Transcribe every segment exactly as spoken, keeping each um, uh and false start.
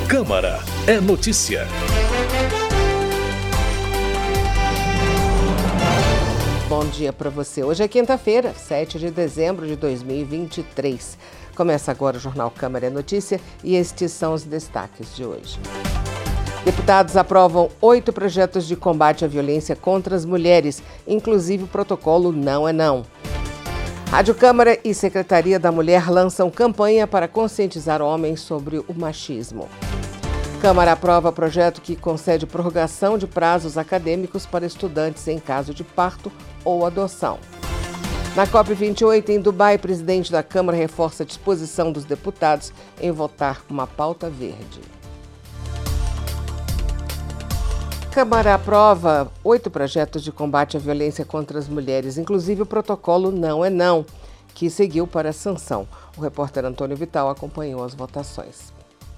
Câmara é notícia. Bom dia para você. Hoje é quinta-feira, sete de dezembro de dois mil e vinte e três. Começa agora o Jornal Câmara é Notícia e estes são os destaques de hoje. Deputados aprovam oito projetos de combate à violência contra as mulheres, inclusive o protocolo Não é Não. Rádio Câmara e Secretaria da Mulher lançam campanha para conscientizar homens sobre o machismo. Câmara aprova projeto que concede prorrogação de prazos acadêmicos para estudantes em caso de parto ou adoção. Na COP vinte e oito, em Dubai, o presidente da Câmara reforça a disposição dos deputados em votar uma pauta verde. A Câmara aprova oito projetos de combate à violência contra as mulheres, inclusive o protocolo Não é Não, que seguiu para a sanção. O repórter Antônio Vital acompanhou as votações.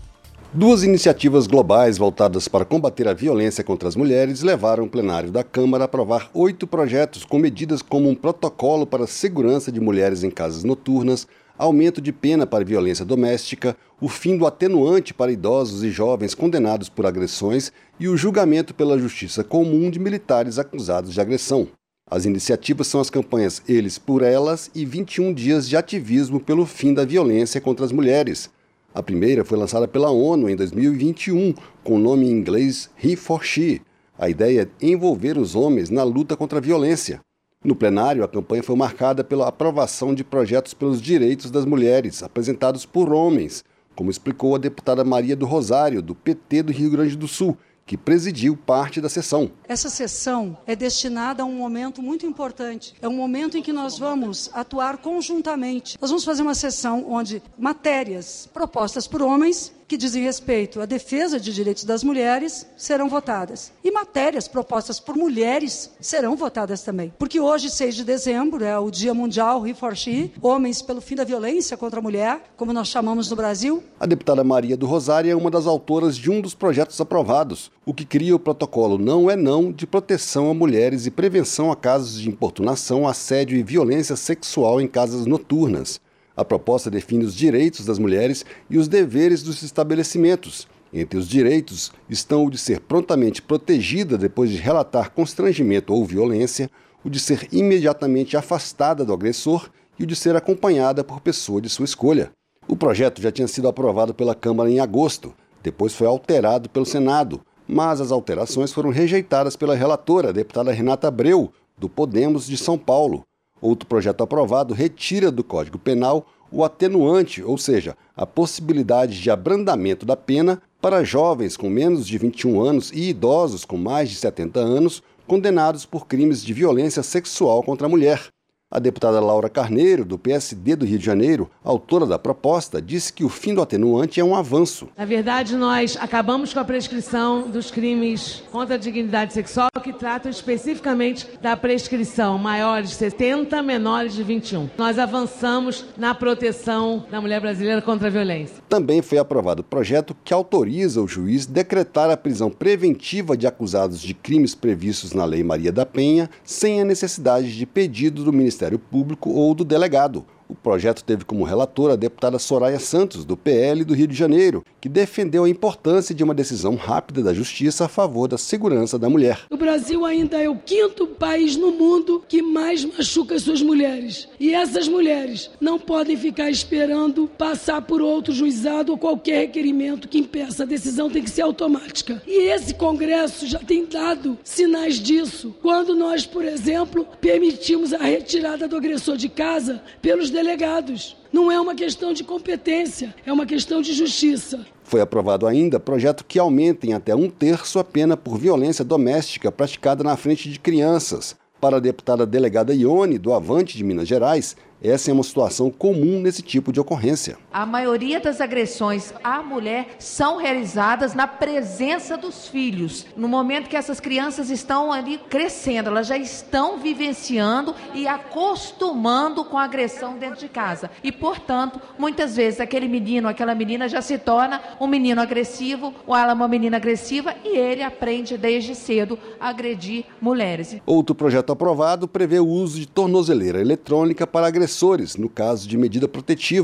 Duas iniciativas globais voltadas para combater a violência contra as mulheres levaram o plenário da Câmara a aprovar oito projetos com medidas como um protocolo para a segurança de mulheres em casas noturnas, aumento de pena para violência doméstica, o fim do atenuante para idosos e jovens condenados por agressões e o julgamento pela justiça comum de militares acusados de agressão. As iniciativas são as campanhas Eles por Elas e vinte e um dias de ativismo pelo fim da violência contra as mulheres. A primeira foi lançada pela ONU em dois mil e vinte e um, com o nome em inglês He for She. A ideia é envolver os homens na luta contra a violência. No plenário, a campanha foi marcada pela aprovação de projetos pelos direitos das mulheres, apresentados por homens, como explicou a deputada Maria do Rosário, do P T do Rio Grande do Sul, que presidiu parte da sessão. Essa sessão é destinada a um momento muito importante. É um momento em que nós vamos atuar conjuntamente. Nós vamos fazer uma sessão onde matérias propostas por homens que dizem respeito à defesa de direitos das mulheres serão votadas. E matérias propostas por mulheres serão votadas também. Porque hoje, seis de dezembro, é o Dia Mundial He for She, Homens pelo Fim da Violência contra a Mulher, como nós chamamos no Brasil. A deputada Maria do Rosário é uma das autoras de um dos projetos aprovados, o que cria o protocolo Não é Não de proteção a mulheres e prevenção a casos de importunação, assédio e violência sexual em casas noturnas. A proposta define os direitos das mulheres e os deveres dos estabelecimentos. Entre os direitos estão o de ser prontamente protegida depois de relatar constrangimento ou violência, o de ser imediatamente afastada do agressor e o de ser acompanhada por pessoa de sua escolha. O projeto já tinha sido aprovado pela Câmara em agosto, depois foi alterado pelo Senado, mas as alterações foram rejeitadas pela relatora, a deputada Renata Abreu, do Podemos de São Paulo. Outro projeto aprovado retira do Código Penal o atenuante, ou seja, a possibilidade de abrandamento da pena para jovens com menos de vinte e um anos e idosos com mais de setenta anos condenados por crimes de violência sexual contra a mulher. A deputada Laura Carneiro, do P S D do Rio de Janeiro, autora da proposta, disse que o fim do atenuante é um avanço. Na verdade, nós acabamos com a prescrição dos crimes contra a dignidade sexual, que tratam especificamente da prescrição maiores de setenta, menores de vinte e um. Nós avançamos na proteção da mulher brasileira contra a violência. Também foi aprovado o projeto que autoriza o juiz decretar a prisão preventiva de acusados de crimes previstos na Lei Maria da Penha, sem a necessidade de pedido do Ministério Ministério Público ou do delegado. O projeto teve como relatora a deputada Soraya Santos, do P L do Rio de Janeiro, que defendeu a importância de uma decisão rápida da Justiça a favor da segurança da mulher. O Brasil ainda é o quinto país no mundo que mais machuca suas mulheres. E essas mulheres não podem ficar esperando passar por outro juizado ou qualquer requerimento que impeça. A decisão tem que ser automática. E esse Congresso já tem dado sinais disso. Quando nós, por exemplo, permitimos a retirada do agressor de casa pelos delegados. Não é uma questão de competência, é uma questão de justiça. Foi aprovado ainda projeto que aumenta em até um terço a pena por violência doméstica praticada na frente de crianças. Para a deputada delegada Ione, do Avante de Minas Gerais, essa é uma situação comum nesse tipo de ocorrência. A maioria das agressões à mulher são realizadas na presença dos filhos. No momento que essas crianças estão ali crescendo, elas já estão vivenciando e acostumando com a agressão dentro de casa. E, portanto, muitas vezes aquele menino, aquela menina já se torna um menino agressivo ou ela é uma menina agressiva e ele aprende desde cedo a agredir mulheres. Outro projeto aprovado prevê o uso de tornozeleira eletrônica para agressores, no caso de medida protetiva.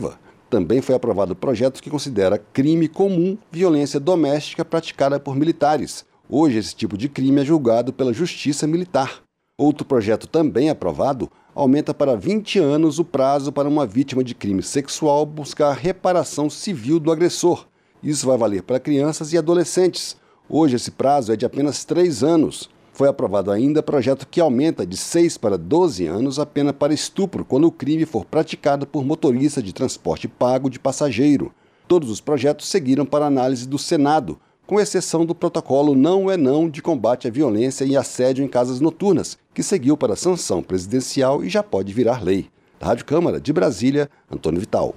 Também foi aprovado o projeto que considera crime comum violência doméstica praticada por militares. Hoje, esse tipo de crime é julgado pela Justiça Militar. Outro projeto também aprovado aumenta para vinte anos o prazo para uma vítima de crime sexual buscar reparação civil do agressor. Isso vai valer para crianças e adolescentes. Hoje, esse prazo é de apenas três anos. Foi aprovado ainda projeto que aumenta de seis para doze anos a pena para estupro quando o crime for praticado por motorista de transporte pago de passageiro. Todos os projetos seguiram para análise do Senado, com exceção do protocolo Não é Não de combate à violência e assédio em casas noturnas, que seguiu para a sanção presidencial e já pode virar lei. Da Rádio Câmara de Brasília, Antônio Vital.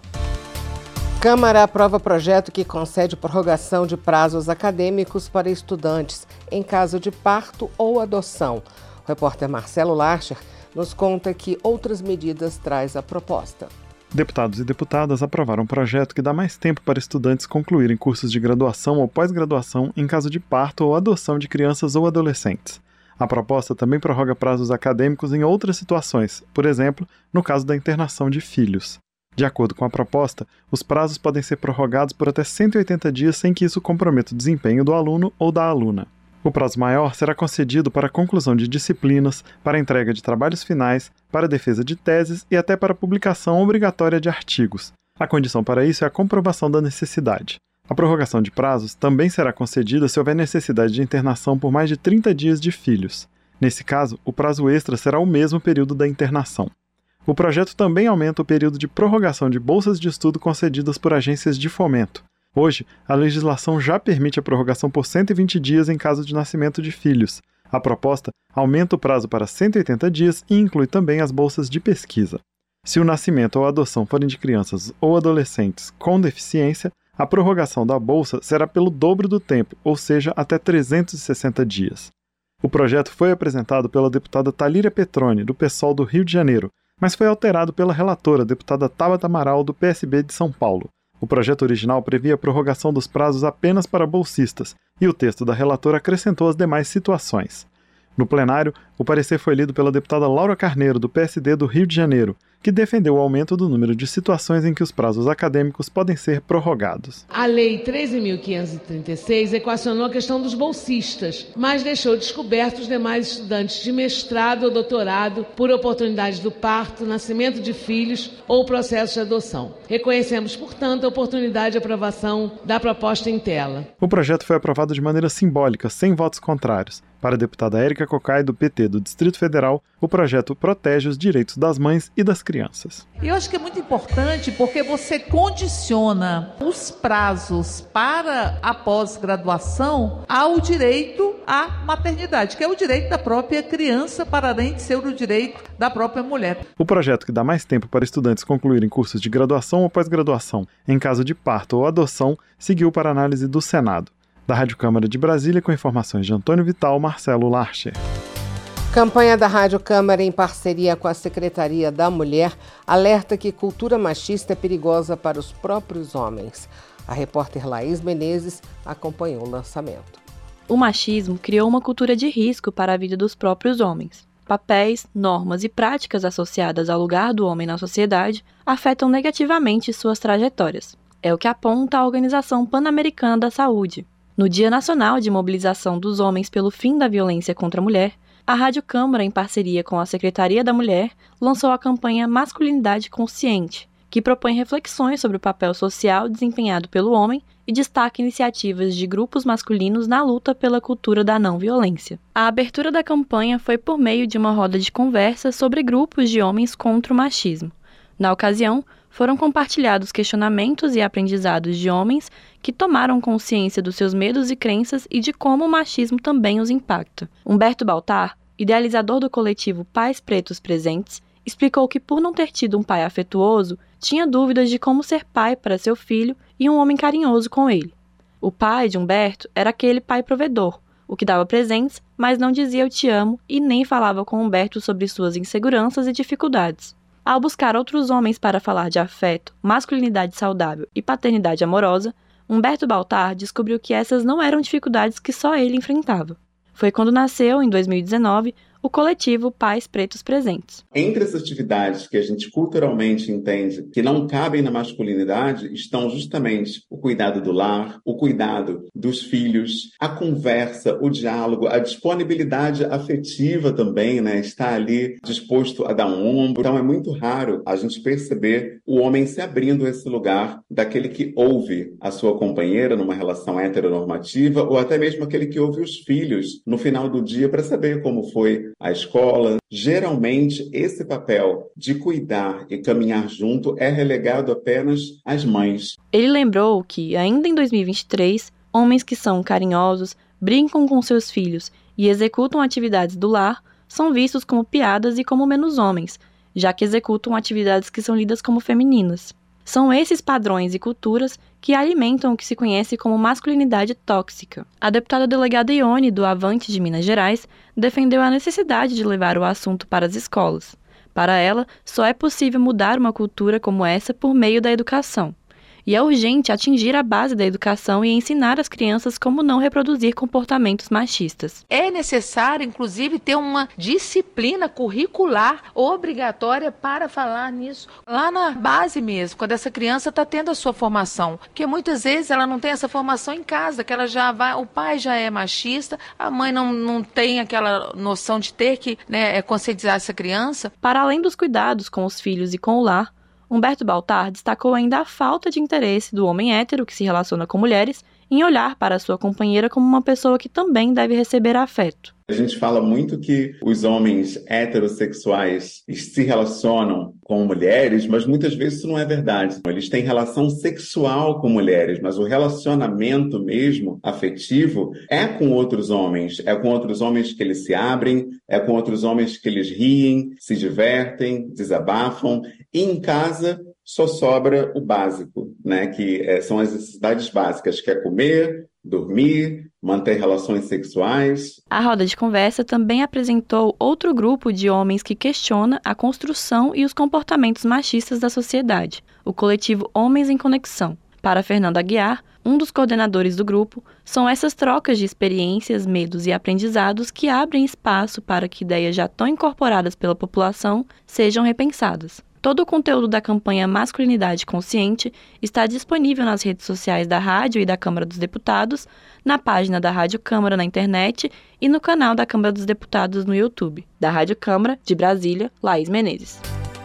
Câmara aprova projeto que concede prorrogação de prazos acadêmicos para estudantes em caso de parto ou adoção. O repórter Marcelo Larcher nos conta que outras medidas traz a proposta. Deputados e deputadas aprovaram um projeto que dá mais tempo para estudantes concluírem cursos de graduação ou pós-graduação em caso de parto ou adoção de crianças ou adolescentes. A proposta também prorroga prazos acadêmicos em outras situações, por exemplo, no caso da internação de filhos. De acordo com a proposta, os prazos podem ser prorrogados por até cento e oitenta dias sem que isso comprometa o desempenho do aluno ou da aluna. O prazo maior será concedido para a conclusão de disciplinas, para a entrega de trabalhos finais, para a defesa de teses e até para a publicação obrigatória de artigos. A condição para isso é a comprovação da necessidade. A prorrogação de prazos também será concedida se houver necessidade de internação por mais de trinta dias de filhos. Nesse caso, o prazo extra será o mesmo período da internação. O projeto também aumenta o período de prorrogação de bolsas de estudo concedidas por agências de fomento. Hoje, a legislação já permite a prorrogação por cento e vinte dias em caso de nascimento de filhos. A proposta aumenta o prazo para cento e oitenta dias e inclui também as bolsas de pesquisa. Se o nascimento ou a adoção forem de crianças ou adolescentes com deficiência, a prorrogação da bolsa será pelo dobro do tempo, ou seja, até trezentos e sessenta dias. O projeto foi apresentado pela deputada Thalíria Petroni, do PSOL do Rio de Janeiro, mas foi alterado pela relatora, deputada Tabata Amaral, do P S B de São Paulo. O projeto original previa a prorrogação dos prazos apenas para bolsistas, e o texto da relatora acrescentou as demais situações. No plenário, o parecer foi lido pela deputada Laura Carneiro, do P S D do Rio de Janeiro, que defendeu o aumento do número de situações em que os prazos acadêmicos podem ser prorrogados. A Lei treze mil quinhentos e trinta e seis equacionou a questão dos bolsistas, mas deixou descobertos os demais estudantes de mestrado ou doutorado por oportunidade do parto, nascimento de filhos ou processo de adoção. Reconhecemos, portanto, a oportunidade de aprovação da proposta em tela. O projeto foi aprovado de maneira simbólica, sem votos contrários. Para a deputada Érica Cocai, do P T do Distrito Federal, o projeto protege os direitos das mães e das crianças. Eu acho que é muito importante porque você condiciona os prazos para a pós-graduação ao direito à maternidade, que é o direito da própria criança, para além de ser o direito da própria mulher. O projeto que dá mais tempo para estudantes concluírem cursos de graduação ou pós-graduação em caso de parto ou adoção seguiu para análise do Senado. Da Rádio Câmara de Brasília, com informações de Antônio Vital, Marcelo Larcher. Campanha da Rádio Câmara em parceria com a Secretaria da Mulher alerta que cultura machista é perigosa para os próprios homens. A repórter Laís Menezes acompanhou o lançamento. O machismo criou uma cultura de risco para a vida dos próprios homens. Papéis, normas e práticas associadas ao lugar do homem na sociedade afetam negativamente suas trajetórias. É o que aponta a Organização Pan-Americana da Saúde. No Dia Nacional de Mobilização dos Homens pelo Fim da Violência contra a Mulher, a Rádio Câmara, em parceria com a Secretaria da Mulher, lançou a campanha Masculinidade Consciente, que propõe reflexões sobre o papel social desempenhado pelo homem e destaca iniciativas de grupos masculinos na luta pela cultura da não-violência. A abertura da campanha foi por meio de uma roda de conversa sobre grupos de homens contra o machismo. Na ocasião, foram compartilhados questionamentos e aprendizados de homens que tomaram consciência dos seus medos e crenças e de como o machismo também os impacta. Humberto Baltar, idealizador do coletivo Pais Pretos Presentes, explicou que por não ter tido um pai afetuoso, tinha dúvidas de como ser pai para seu filho e um homem carinhoso com ele. O pai de Humberto era aquele pai provedor, o que dava presentes, mas não dizia eu te amo e nem falava com Humberto sobre suas inseguranças e dificuldades. Ao buscar outros homens para falar de afeto, masculinidade saudável e paternidade amorosa, Humberto Baltar descobriu que essas não eram dificuldades que só ele enfrentava. Foi quando nasceu, em dois mil e dezenove, o coletivo Pais Pretos Presentes. Entre as atividades que a gente culturalmente entende que não cabem na masculinidade estão justamente o cuidado do lar, o cuidado dos filhos, a conversa, o diálogo, a disponibilidade afetiva também, né? Estar ali disposto a dar um ombro. Então é muito raro a gente perceber o homem se abrindo esse lugar daquele que ouve a sua companheira numa relação heteronormativa ou até mesmo aquele que ouve os filhos no final do dia para saber como foi a escola. Geralmente, esse papel de cuidar e caminhar junto é relegado apenas às mães. Ele lembrou que, ainda em dois mil e vinte e três, homens que são carinhosos, brincam com seus filhos e executam atividades do lar são vistos como piadas e como menos homens, já que executam atividades que são lidas como femininas. São esses padrões e culturas que alimentam o que se conhece como masculinidade tóxica. A deputada delegada Ione, do Avante de Minas Gerais, defendeu a necessidade de levar o assunto para as escolas. Para ela, só é possível mudar uma cultura como essa por meio da educação. E é urgente atingir a base da educação e ensinar as crianças como não reproduzir comportamentos machistas. É necessário, inclusive, ter uma disciplina curricular obrigatória para falar nisso, lá na base mesmo, quando essa criança está tendo a sua formação. Porque muitas vezes ela não tem essa formação em casa, que ela já vai, o pai já é machista, a mãe não, não tem aquela noção de ter que, né, conscientizar essa criança. Para além dos cuidados com os filhos e com o lar, Humberto Baltar destacou ainda a falta de interesse do homem hétero que se relaciona com mulheres em olhar para a sua companheira como uma pessoa que também deve receber afeto. A gente fala muito que os homens heterossexuais se relacionam com mulheres, mas muitas vezes isso não é verdade. Eles têm relação sexual com mulheres, mas o relacionamento mesmo, afetivo, é com outros homens. É com outros homens que eles se abrem, é com outros homens que eles riem, se divertem, desabafam. E em casa só sobra o básico, né? Que é, são as necessidades básicas, que é comer, dormir, manter relações sexuais. A roda de conversa também apresentou outro grupo de homens que questiona a construção e os comportamentos machistas da sociedade, o coletivo Homens em Conexão. Para Fernando Aguiar, um dos coordenadores do grupo, são essas trocas de experiências, medos e aprendizados que abrem espaço para que ideias já tão incorporadas pela população sejam repensadas. Todo o conteúdo da campanha Masculinidade Consciente está disponível nas redes sociais da Rádio e da Câmara dos Deputados, na página da Rádio Câmara na internet e no canal da Câmara dos Deputados no YouTube. Da Rádio Câmara, de Brasília, Laís Menezes.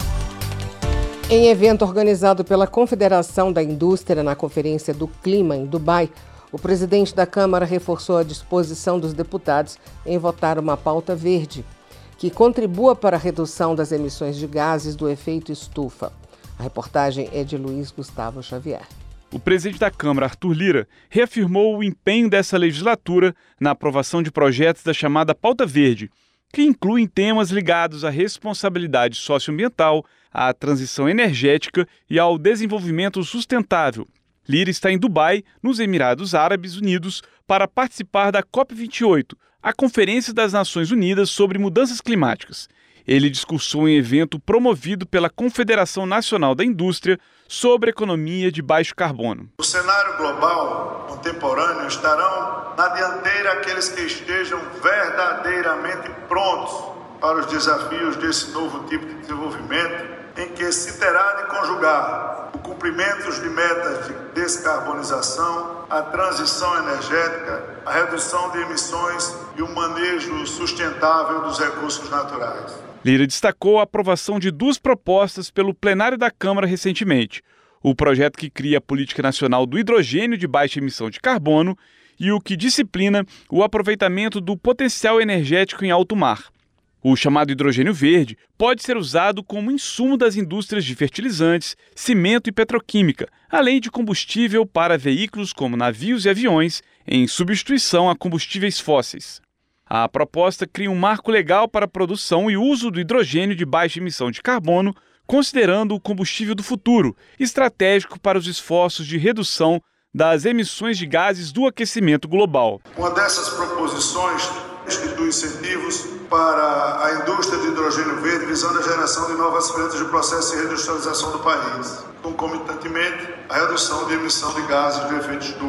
Em evento organizado pela Confederação da Indústria na Conferência do Clima em Dubai, o presidente da Câmara reforçou a disposição dos deputados em votar uma pauta verde, que contribua para a redução das emissões de gases do efeito estufa. A reportagem é de Luiz Gustavo Xavier. O presidente da Câmara, Arthur Lira, reafirmou o empenho dessa legislatura na aprovação de projetos da chamada Pauta Verde, que incluem temas ligados à responsabilidade socioambiental, à transição energética e ao desenvolvimento sustentável. Lira está em Dubai, nos Emirados Árabes Unidos, para participar da COP vinte e oito, a Conferência das Nações Unidas sobre Mudanças Climáticas. Ele discursou em evento promovido pela Confederação Nacional da Indústria sobre economia de baixo carbono. No cenário global contemporâneo estarão na dianteira aqueles que estejam verdadeiramente prontos para os desafios desse novo tipo de desenvolvimento, em que se terá de conjugar o cumprimento de metas de descarbonização, a transição energética, a redução de emissões e o manejo sustentável dos recursos naturais. Lira destacou a aprovação de duas propostas pelo plenário da Câmara recentemente: o projeto que cria a Política Nacional do Hidrogênio de Baixa Emissão de Carbono e o que disciplina o aproveitamento do potencial energético em alto mar. O chamado hidrogênio verde pode ser usado como insumo das indústrias de fertilizantes, cimento e petroquímica, além de combustível para veículos como navios e aviões, em substituição a combustíveis fósseis. A proposta cria um marco legal para a produção e uso do hidrogênio de baixa emissão de carbono, considerando o combustível do futuro, estratégico para os esforços de redução das emissões de gases do aquecimento global. Uma dessas proposições institui incentivos para a indústria de hidrogênio verde, visando a geração de novas frentes de processo de reindustrialização do país, concomitantemente a redução de emissão de gases de efeito estufa.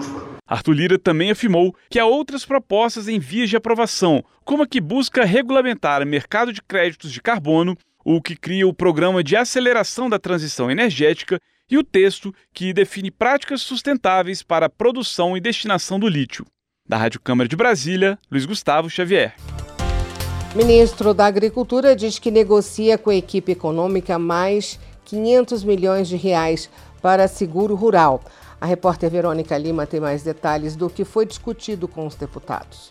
Arthur Lira também afirmou que há outras propostas em vias de aprovação, como a que busca regulamentar o mercado de créditos de carbono, o que cria o Programa de Aceleração da Transição Energética e o texto que define práticas sustentáveis para a produção e destinação do lítio. Da Rádio Câmara de Brasília, Luiz Gustavo Xavier. Ministro da Agricultura diz que negocia com a equipe econômica mais quinhentos milhões de reais para seguro rural. A repórter Verônica Lima tem mais detalhes do que foi discutido com os deputados.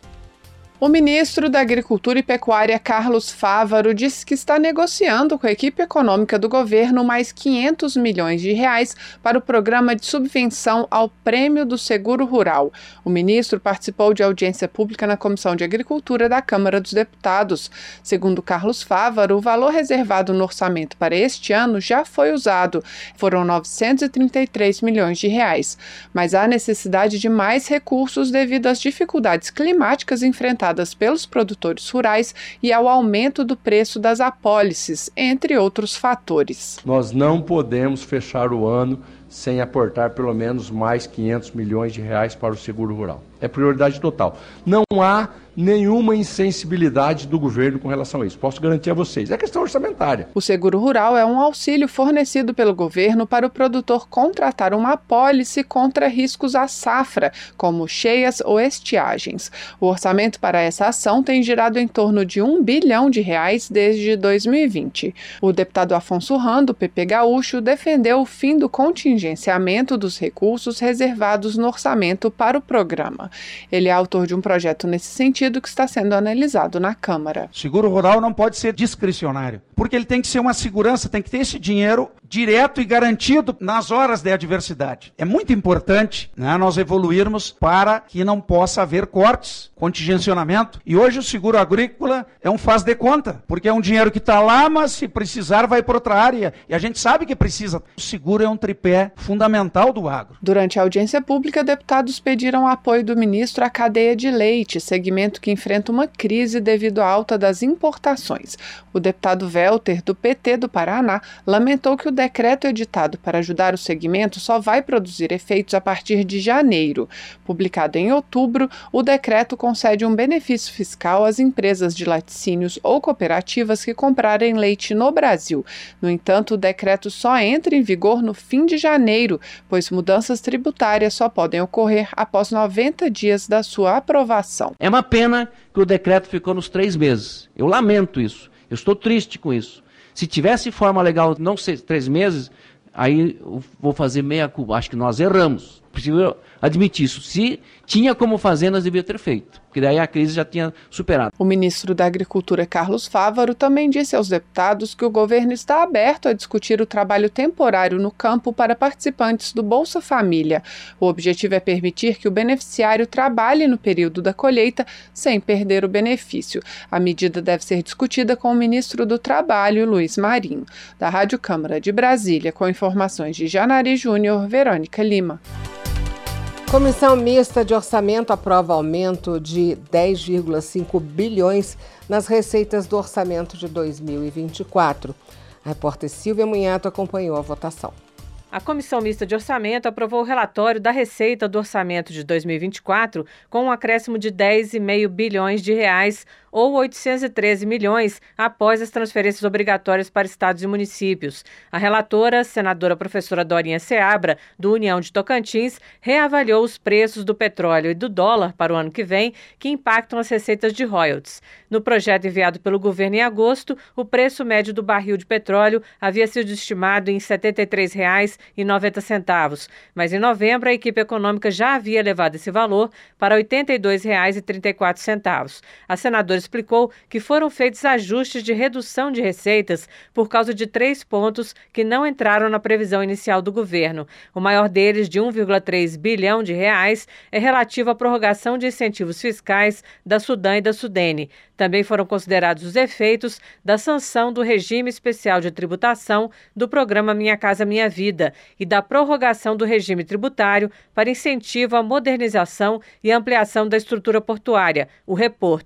O ministro da Agricultura e Pecuária, Carlos Fávaro, disse que está negociando com a equipe econômica do governo mais quinhentos milhões de reais para o programa de subvenção ao Prêmio do Seguro Rural. O ministro participou de audiência pública na Comissão de Agricultura da Câmara dos Deputados. Segundo Carlos Fávaro, o valor reservado no orçamento para este ano já foi usado. Foram novecentos e trinta e três milhões de reais. Mas há necessidade de mais recursos devido às dificuldades climáticas enfrentadas pelos produtores rurais e ao aumento do preço das apólices, entre outros fatores. Nós não podemos fechar o ano sem aportar pelo menos mais quinhentos milhões de reais para o seguro rural. É prioridade total. Não há nenhuma insensibilidade do governo com relação a isso. Posso garantir a vocês. É questão orçamentária. O seguro rural é um auxílio fornecido pelo governo para o produtor contratar uma apólice contra riscos à safra, como cheias ou estiagens. O orçamento para essa ação tem girado em torno de um bilhão de reais desde dois mil e vinte. O deputado Afonso Ram, do P P Gaúcho, defendeu o fim do contingenciamento dos recursos reservados no orçamento para o programa. Ele é autor de um projeto nesse sentido que está sendo analisado na Câmara. O seguro rural não pode ser discricionário, porque ele tem que ser uma segurança, tem que ter esse dinheiro direto e garantido nas horas de adversidade. É muito importante, né, nós evoluirmos para que não possa haver cortes, contingenciamento. E hoje o seguro agrícola é um faz de conta, porque é um dinheiro que está lá, mas se precisar vai para outra área. E a gente sabe que precisa. O seguro é um tripé fundamental do agro. Durante a audiência pública, deputados pediram apoio do ministro à cadeia de leite, segmento que enfrenta uma crise devido à alta das importações. O deputado Welter, do P T do Paraná, lamentou que o decreto editado para ajudar o segmento só vai produzir efeitos a partir de janeiro. Publicado em outubro, o decreto concede um benefício fiscal às empresas de laticínios ou cooperativas que comprarem leite no Brasil. No entanto, o decreto só entra em vigor no fim de janeiro, pois mudanças tributárias só podem ocorrer após noventa dias da sua aprovação. É uma pena que o decreto ficou nos três meses. Eu lamento isso. Eu estou triste com isso. Se tivesse forma legal não ser três meses, aí eu vou fazer meia culpa. Acho que nós erramos. Preciso admitir isso. Se tinha como fazer, nós devíamos ter feito, porque daí a crise já tinha superado. O ministro da Agricultura, Carlos Fávaro, também disse aos deputados que o governo está aberto a discutir o trabalho temporário no campo para participantes do Bolsa Família. O objetivo é permitir que o beneficiário trabalhe no período da colheita sem perder o benefício. A medida deve ser discutida com o ministro do Trabalho, Luiz Marinho. Da Rádio Câmara de Brasília, com informações de Janari Júnior, Verônica Lima. Comissão Mista de Orçamento aprova aumento de dez vírgula cinco bilhões nas receitas do orçamento de dois mil e vinte e quatro. A repórter Silvia Munhato acompanhou a votação. A Comissão Mista de Orçamento aprovou o relatório da receita do orçamento de dois mil e vinte e quatro com um acréscimo de dez vírgula cinco bilhões de reais, ou oitocentos e treze milhões, após as transferências obrigatórias para estados e municípios. A relatora, senadora professora Dorinha Seabra, do União de Tocantins, reavaliou os preços do petróleo e do dólar para o ano que vem, que impactam as receitas de royalties. No projeto enviado pelo governo em agosto, o preço médio do barril de petróleo havia sido estimado em setenta e três reais e noventa centavos, mas em novembro a equipe econômica já havia elevado esse valor para oitenta e dois reais e trinta e quatro centavos. A senadora explicou que foram feitos ajustes de redução de receitas por causa de três pontos que não entraram na previsão inicial do governo. O maior deles, de um vírgula três bilhão de reais, é relativo à prorrogação de incentivos fiscais da Sudam e da Sudene. Também foram considerados os efeitos da sanção do regime especial de tributação do programa Minha Casa Minha Vida e da prorrogação do regime tributário para incentivo à modernização e ampliação da estrutura portuária, o Reporto.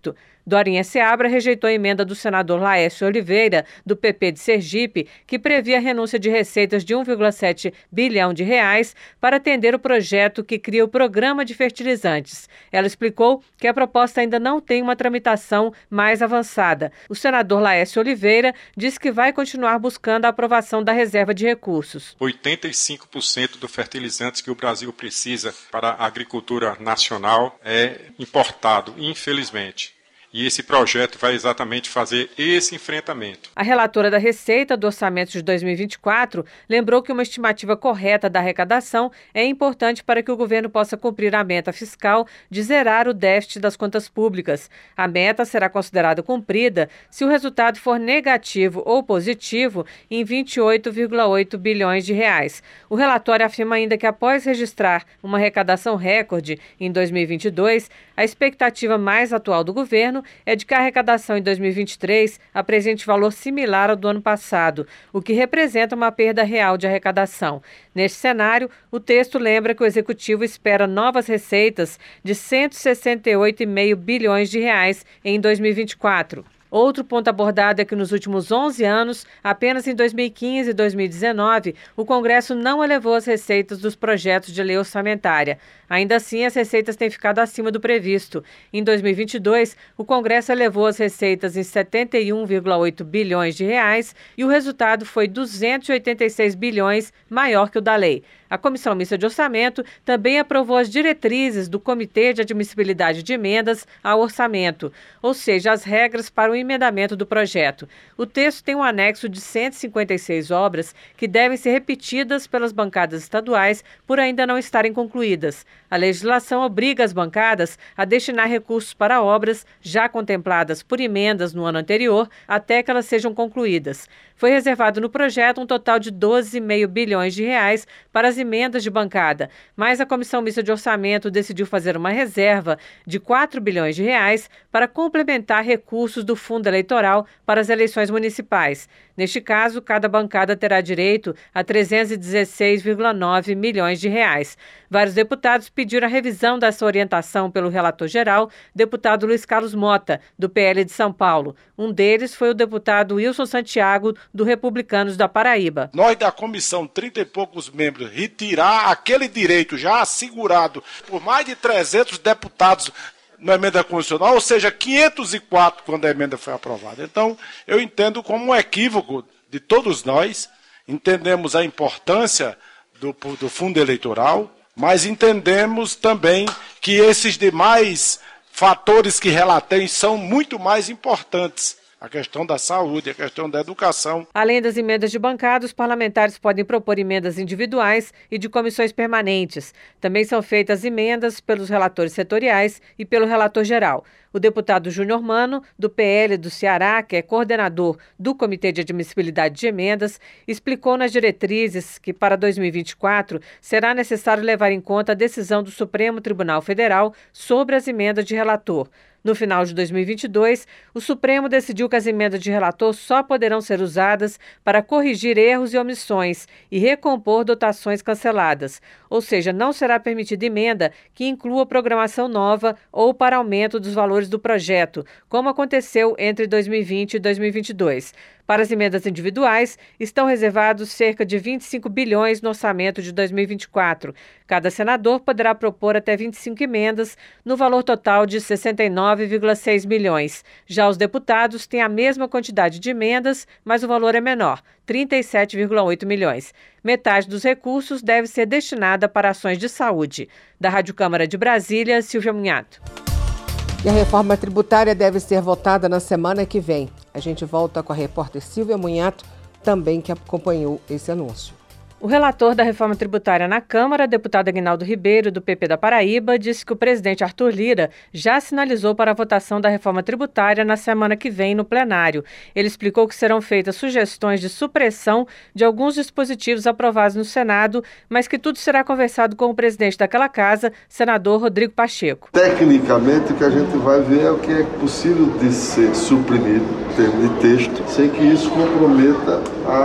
Dorinha Seabra rejeitou a emenda do senador Laércio Oliveira, do P P de Sergipe, que previa a renúncia de receitas de um vírgula sete bilhão de reais para atender o projeto que cria o Programa de Fertilizantes. Ela explicou que a proposta ainda não tem uma tramitação mais avançada. O senador Laércio Oliveira disse que vai continuar buscando a aprovação da reserva de recursos. oitenta e cinco por cento do fertilizantes que o Brasil precisa para a agricultura nacional é importado, infelizmente. E esse projeto vai exatamente fazer esse enfrentamento. A relatora da Receita do orçamento de dois mil e vinte e quatro lembrou que uma estimativa correta da arrecadação é importante para que o governo possa cumprir a meta fiscal de zerar o déficit das contas públicas. A meta será considerada cumprida se o resultado for negativo ou positivo em vinte e oito vírgula oito bilhões de reais. O relatório afirma ainda que após registrar uma arrecadação recorde em dois mil e vinte e dois, a expectativa mais atual do governo é de que a arrecadação em dois mil e vinte e três apresente valor similar ao do ano passado, o que representa uma perda real de arrecadação. Neste cenário, o texto lembra que o Executivo espera novas receitas de cento e sessenta e oito vírgula cinco bilhões de reais em dois mil e vinte e quatro. Outro ponto abordado é que nos últimos onze anos, apenas em dois mil e quinze e dois mil e dezenove, o Congresso não elevou as receitas dos projetos de lei orçamentária. Ainda assim, as receitas têm ficado acima do previsto. Em dois mil e vinte e dois, o Congresso elevou as receitas em setenta e um vírgula oito bilhões de reais e o resultado foi duzentos e oitenta e seis bilhões, maior que o da lei. A Comissão Mista de Orçamento também aprovou as diretrizes do Comitê de Admissibilidade de Emendas ao Orçamento, ou seja, as regras para o emendamento do projeto. O texto tem um anexo de cento e cinquenta e seis obras que devem ser repetidas pelas bancadas estaduais por ainda não estarem concluídas. A legislação obriga as bancadas a destinar recursos para obras já contempladas por emendas no ano anterior até que elas sejam concluídas. Foi reservado no projeto um total de doze vírgula cinco bilhões de reais para as emendas de bancada, mas a Comissão Mista de Orçamento decidiu fazer uma reserva de quatro bilhões de reais para complementar recursos do fundo eleitoral para as eleições municipais. Neste caso, cada bancada terá direito a trezentos e dezesseis vírgula nove milhões de reais. Vários deputados pediram a revisão dessa orientação pelo relator-geral, deputado Luiz Carlos Mota, do P L de São Paulo. Um deles foi o deputado Wilson Santiago, do Republicanos da Paraíba. Nós da comissão, trinta e poucos membros, retirar aquele direito já assegurado por mais de trezentos deputados na emenda constitucional, ou seja, quinhentos e quatro quando a emenda foi aprovada. Então, eu entendo como um equívoco de todos nós, entendemos a importância do, do fundo eleitoral, mas entendemos também que esses demais fatores que relatei são muito mais importantes. A questão da saúde, a questão da educação. Além das emendas de bancada, os parlamentares podem propor emendas individuais e de comissões permanentes. Também são feitas emendas pelos relatores setoriais e pelo relator geral. O deputado Júnior Mano, do P L do Ceará, que é coordenador do Comitê de Admissibilidade de Emendas, explicou nas diretrizes que para dois mil e vinte e quatro será necessário levar em conta a decisão do Supremo Tribunal Federal sobre as emendas de relator. No final de dois mil e vinte e dois, o Supremo decidiu que as emendas de relator só poderão ser usadas para corrigir erros e omissões e recompor dotações canceladas. Ou seja, não será permitida emenda que inclua programação nova ou para aumento dos valores do projeto, como aconteceu entre dois mil e vinte e dois mil e vinte e dois. Para as emendas individuais, estão reservados cerca de vinte e cinco bilhões no orçamento de dois mil e vinte e quatro. Cada senador poderá propor até vinte e cinco emendas, no valor total de sessenta e nove vírgula seis milhões. Já os deputados têm a mesma quantidade de emendas, mas o valor é menor, trinta e sete vírgula oito milhões. Metade dos recursos deve ser destinada para ações de saúde. Da Rádio Câmara de Brasília, Silvia Munhato. E a reforma tributária deve ser votada na semana que vem. A gente volta com a repórter Silvia Munhato, também que acompanhou esse anúncio. O relator da reforma tributária na Câmara, deputado Aguinaldo Ribeiro, do P P da Paraíba, disse que o presidente Arthur Lira já sinalizou para a votação da reforma tributária na semana que vem no plenário. Ele explicou que serão feitas sugestões de supressão de alguns dispositivos aprovados no Senado, mas que tudo será conversado com o presidente daquela casa, senador Rodrigo Pacheco. Tecnicamente, o que a gente vai ver é o que é possível de ser suprimido em termos de texto, sem que isso comprometa a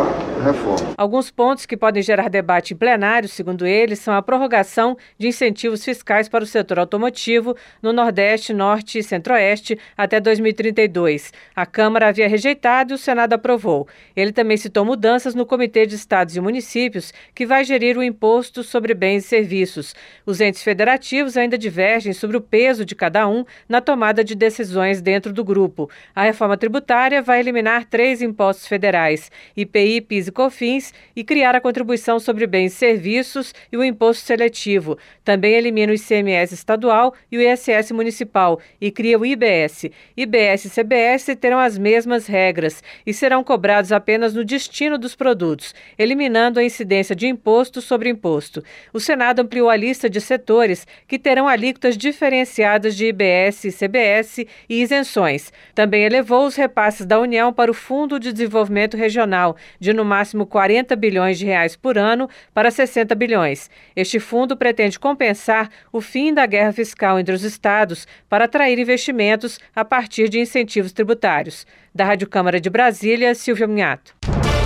reforma. Alguns pontos que podem gerar debate em plenário, segundo ele, são a prorrogação de incentivos fiscais para o setor automotivo no Nordeste, Norte e Centro-Oeste até dois mil e trinta e dois. A Câmara havia rejeitado e o Senado aprovou. Ele também citou mudanças no Comitê de Estados e Municípios, que vai gerir o imposto sobre bens e serviços. Os entes federativos ainda divergem sobre o peso de cada um na tomada de decisões dentro do grupo. A reforma tributária vai eliminar três impostos federais, I P I, PIS e COFINS, e criar a contribuição sobre bens e serviços e o imposto seletivo. Também elimina o I C M S estadual e o I S S municipal e cria o I B S. I B S e C B S terão as mesmas regras e serão cobrados apenas no destino dos produtos, eliminando a incidência de imposto sobre imposto. O Senado ampliou a lista de setores que terão alíquotas diferenciadas de I B S, C B S e isenções. Também elevou os repasses da União para o Fundo de Desenvolvimento Regional, de no máximo quarenta bilhões de reais por ano para sessenta bilhões. Este fundo pretende compensar o fim da guerra fiscal entre os estados para atrair investimentos a partir de incentivos tributários. Da Rádio Câmara de Brasília, Silvia Minhato.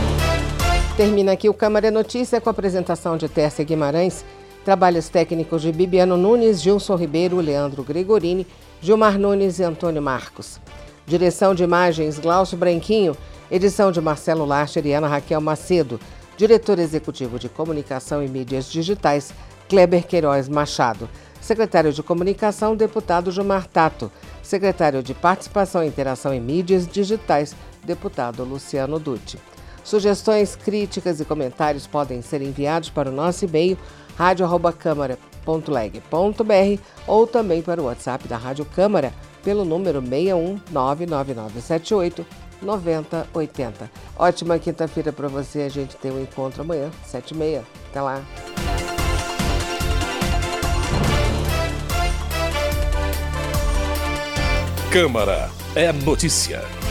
Termina aqui o Câmara Notícia com a apresentação de Tércia Guimarães, trabalhos técnicos de Bibiano Nunes, Gilson Ribeiro, Leandro Gregorini, Gilmar Nunes e Antônio Marcos. Direção de imagens, Glaucio Branquinho. Edição de Marcelo Lacher e Ana Raquel Macedo. Diretor executivo de Comunicação e Mídias Digitais, Kleber Queiroz Machado. Secretário de Comunicação, deputado Gilmar Tato. Secretário de Participação e Interação em Mídias Digitais, deputado Luciano Dutti. Sugestões, críticas e comentários podem ser enviados para o nosso e-mail rádio arroba câmara ponto leg ponto br ou também para o WhatsApp da Rádio Câmara pelo número seis um nove nove nove sete oito nove zero oito zero. Ótima quinta-feira para você. A gente tem um encontro amanhã, sete e meia. Até lá. Câmara é notícia.